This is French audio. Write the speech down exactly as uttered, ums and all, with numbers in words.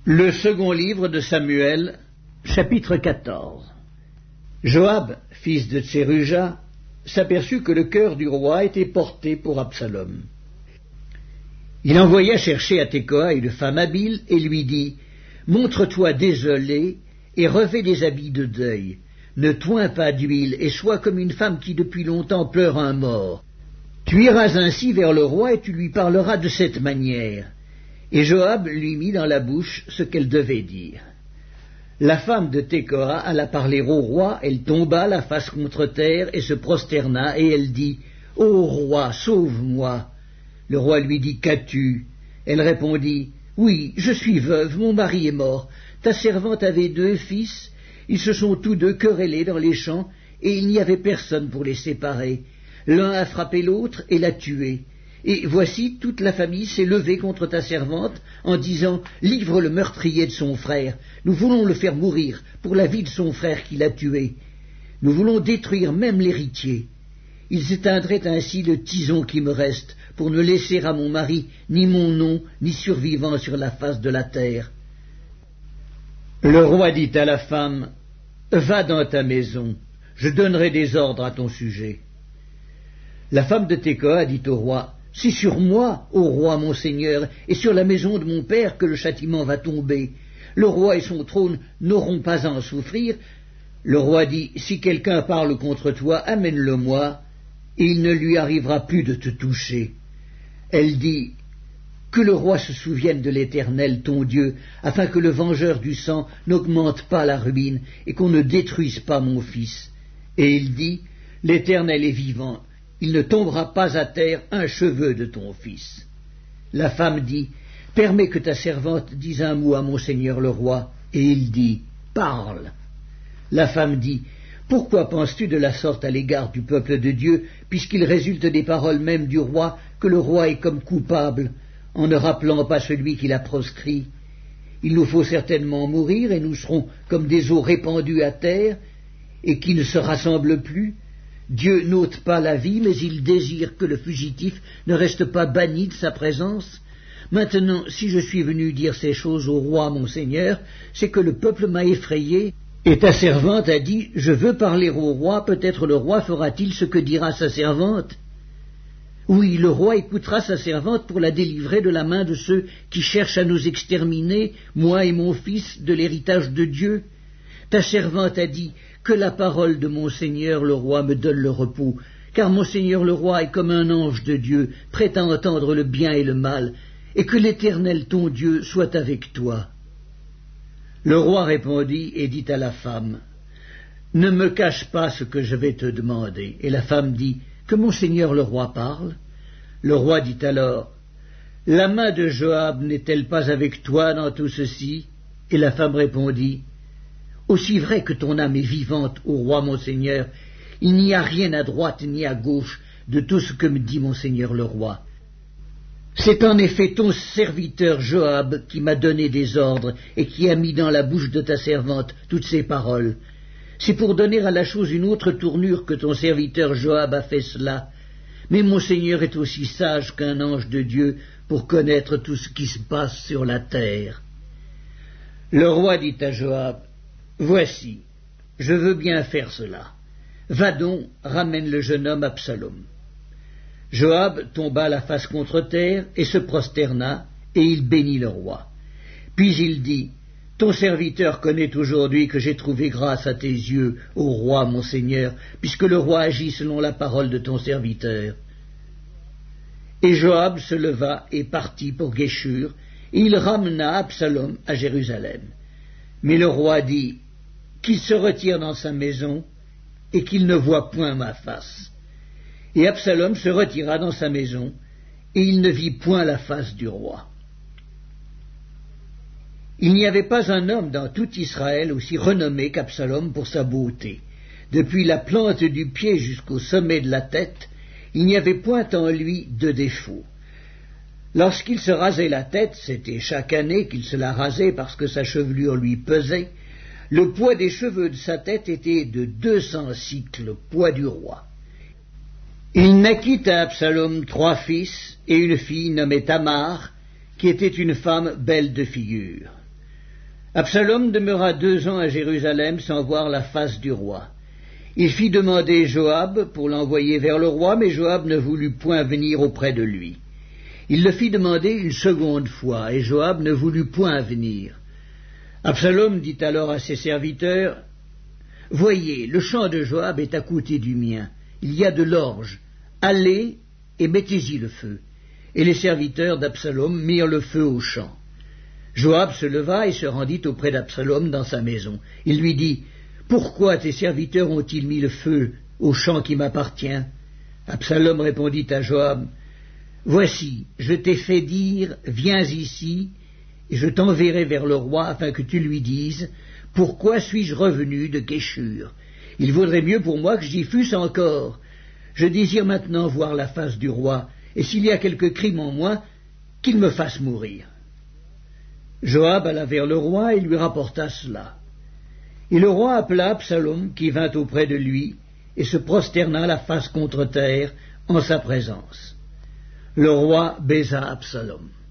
Le second livre de Samuel, chapitre quatorze. Joab, fils de Tseruja, s'aperçut que le cœur du roi était porté pour Absalom. Il envoya chercher à Tekoa une femme habile et lui dit « Montre-toi désolé et revêt des habits de deuil. Ne toins pas d'huile et sois comme une femme qui depuis longtemps pleure un mort. Tu iras ainsi vers le roi et tu lui parleras de cette manière. » Et Joab lui mit dans la bouche ce qu'elle devait dire. La femme de Tekoa alla parler au roi, elle tomba la face contre terre et se prosterna, et elle dit « Ô roi, sauve-moi » Le roi lui dit « Qu'as-tu » Elle répondit « Oui, je suis veuve, mon mari est mort. Ta servante avait deux fils, ils se sont tous deux querellés dans les champs, et il n'y avait personne pour les séparer. L'un a frappé l'autre et l'a tué. Et voici, toute la famille s'est levée contre ta servante en disant « Livre le meurtrier de son frère, nous voulons le faire mourir pour la vie de son frère qui l'a tué. Nous voulons détruire même l'héritier. Ils éteindraient ainsi le tison qui me reste, pour ne laisser à mon mari ni mon nom, ni survivant sur la face de la terre. » Le roi dit à la femme « Va dans ta maison, je donnerai des ordres à ton sujet. » La femme de Tekoa dit au roi « C'est sur moi, ô roi mon seigneur, et sur la maison de mon père que le châtiment va tomber. Le roi et son trône n'auront pas à en souffrir. » Le roi dit « Si quelqu'un parle contre toi, amène-le-moi, et il ne lui arrivera plus de te toucher. » Elle dit « Que le roi se souvienne de l'Éternel, ton Dieu, afin que le vengeur du sang n'augmente pas la ruine, et qu'on ne détruise pas mon fils. » Et il dit « L'Éternel est vivant. Il ne tombera pas à terre un cheveu de ton fils. » La femme dit « Permets que ta servante dise un mot à mon seigneur le roi. » Et il dit « Parle. » La femme dit « Pourquoi penses-tu de la sorte à l'égard du peuple de Dieu, puisqu'il résulte des paroles mêmes du roi que le roi est comme coupable, en ne rappelant pas celui qui l'a proscrit? Il nous faut certainement mourir, et nous serons comme des eaux répandues à terre, et qui ne se rassemblent plus. Dieu n'ôte pas la vie, mais il désire que le fugitif ne reste pas banni de sa présence. Maintenant, si je suis venu dire ces choses au roi mon seigneur, c'est que le peuple m'a effrayé, et ta servante a dit, je veux parler au roi, peut-être le roi fera-t-il ce que dira sa servante. Oui, le roi écoutera sa servante pour la délivrer de la main de ceux qui cherchent à nous exterminer, moi et mon fils, de l'héritage de Dieu. Ta servante a dit, que la parole de mon seigneur le roi me donne le repos, car mon seigneur le roi est comme un ange de Dieu, prêt à entendre le bien et le mal, et que l'Éternel ton Dieu soit avec toi. Le roi répondit et dit à la femme, ne me cache pas ce que je vais te demander. Et la femme dit, que mon seigneur le roi parle. Le roi dit alors, la main de Joab n'est-elle pas avec toi dans tout ceci? Et la femme répondit, aussi vrai que ton âme est vivante, ô roi mon seigneur, il n'y a rien à droite ni à gauche de tout ce que me dit mon seigneur le roi. C'est en effet ton serviteur Joab qui m'a donné des ordres et qui a mis dans la bouche de ta servante toutes ces paroles. C'est pour donner à la chose une autre tournure que ton serviteur Joab a fait cela. Mais mon seigneur est aussi sage qu'un ange de Dieu pour connaître tout ce qui se passe sur la terre. Le roi dit à Joab, voici, je veux bien faire cela. Va donc, ramène le jeune homme Absalom. Joab tomba la face contre terre et se prosterna, et il bénit le roi. Puis il dit, ton serviteur connaît aujourd'hui que j'ai trouvé grâce à tes yeux, ô roi mon seigneur, puisque le roi agit selon la parole de ton serviteur. Et Joab se leva et partit pour Guéshur, et il ramena Absalom à Jérusalem. Mais le roi dit, qu'il se retire dans sa maison, et qu'il ne voie point ma face. Et Absalom se retira dans sa maison, et il ne vit point la face du roi. Il n'y avait pas un homme dans tout Israël aussi renommé qu'Absalom pour sa beauté. Depuis la plante du pied jusqu'au sommet de la tête, il n'y avait point en lui de défaut. Lorsqu'il se rasait la tête, c'était chaque année qu'il se la rasait parce que sa chevelure lui pesait, le poids des cheveux de sa tête était de deux cents cycles, le poids du roi. Il naquit à Absalom trois fils et une fille nommée Tamar, qui était une femme belle de figure. Absalom demeura deux ans à Jérusalem sans voir la face du roi. Il fit demander Joab pour l'envoyer vers le roi, mais Joab ne voulut point venir auprès de lui. Il le fit demander une seconde fois, et Joab ne voulut point venir. Absalom dit alors à ses serviteurs, « Voyez, le champ de Joab est à côté du mien. Il y a de l'orge. Allez et mettez-y le feu. » Et les serviteurs d'Absalom mirent le feu au champ. Joab se leva et se rendit auprès d'Absalom dans sa maison. Il lui dit, « Pourquoi tes serviteurs ont-ils mis le feu au champ qui m'appartient » Absalom répondit à Joab, « Voici, je t'ai fait dire, viens ici, et je t'enverrai vers le roi afin que tu lui dises, pourquoi suis-je revenu de Guéshur? Il vaudrait mieux pour moi que j'y fusse encore. Je désire maintenant voir la face du roi, et s'il y a quelque crime en moi, qu'il me fasse mourir. » Joab alla vers le roi et lui rapporta cela. Et le roi appela Absalom, qui vint auprès de lui, et se prosterna la face contre terre en sa présence. Le roi baisa Absalom.